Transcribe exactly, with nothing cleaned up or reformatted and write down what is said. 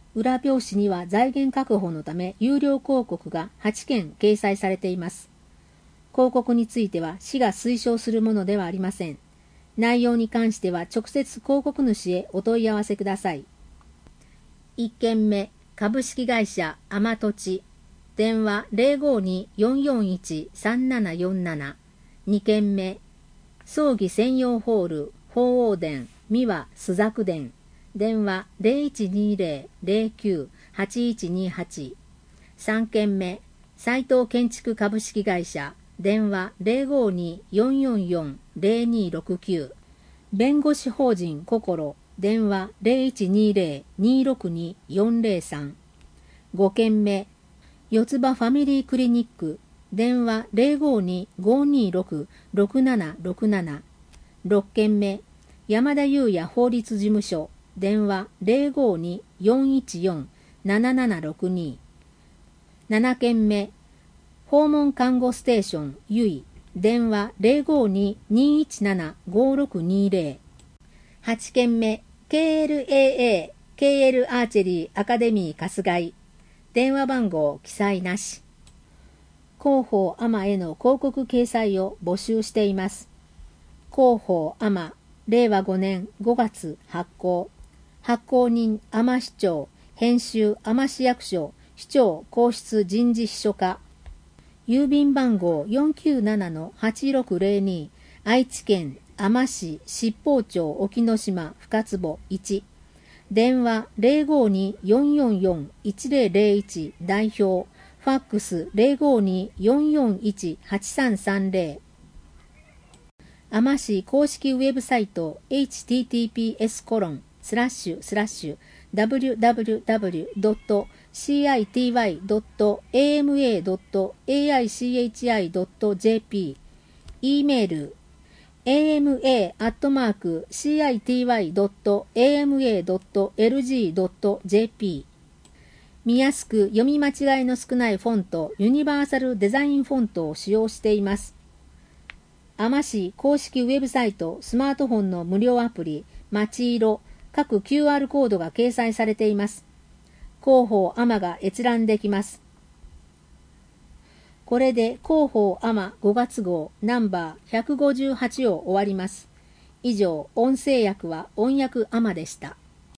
裏表紙には財源確保のため有料広告がはちけん掲載されています。広告については市が推奨するものではありません。内容に関しては直接広告主へお問い合わせください。いっけんめ、株式会社アマ土地、電話 ゼロごに よんよんいち さんななよんなな。にけんめ、葬儀専用ホール鳳凰殿三輪朱雀殿、電話 ゼロいちにゼロ ゼロきゅう はちいちにはち。さんけんめ、斉藤建築株式会社、電話 ゼロごに よんよんよん ゼロにろくきゅう。弁護士法人心、電話 ゼロいちにゼロ にろくに よんゼロさん。ごけんめ、四つ葉ファミリークリニック、電話 ゼロごに ごにろく ろくななろくなな。ろっけんめ、山田裕也法律事務所、電話 ゼロごに よんいちよん ななななろくに。ななけんめ、訪問看護ステーションゆい、電話 ゼロごに にいちなな ごろくにゼロ。はちけんめ、ケーエルエーエー ケーエル アーチェリーアカデミー春日井、電話番号記載なし。広報アマへの広告掲載を募集しています。広報アマ、れいわごねんごがつ発行。発行人アマ市長、編集アマ市役所、市長皇室人事秘書課。郵便番号 よんきゅうななのはちろくゼロに、愛知県あま市七宝町沖ノ島深坪いち。電話 ゼロごに よんよんよん いちゼロゼロいち 代表。ファックス ゼロごに よんよんいち はちさんさんゼロ。あま市公式ウェブサイト エイチティーティーピーエスコロンスラッシュスラッシュダブリュダブリュダブリュドットシーアイティーワイドットエーエムエードットエーアイシーエイチアイドットジェーピー。 E メール エーエムエー アットマーク シーアイティーワイドットエーエムエードットエルジードットジェーピー。見やすく読み間違いの少ないフォントユニバーサルデザインフォントを使用しています。あま市公式ウェブサイトスマートフォンの無料アプリまちいろ各 キューアール コードが掲載されています。広報アマが閲覧できます。これで広報アマごがつ号ナンバーひゃくごじゅうはちを終わります。以上、音声訳は音訳アマでした。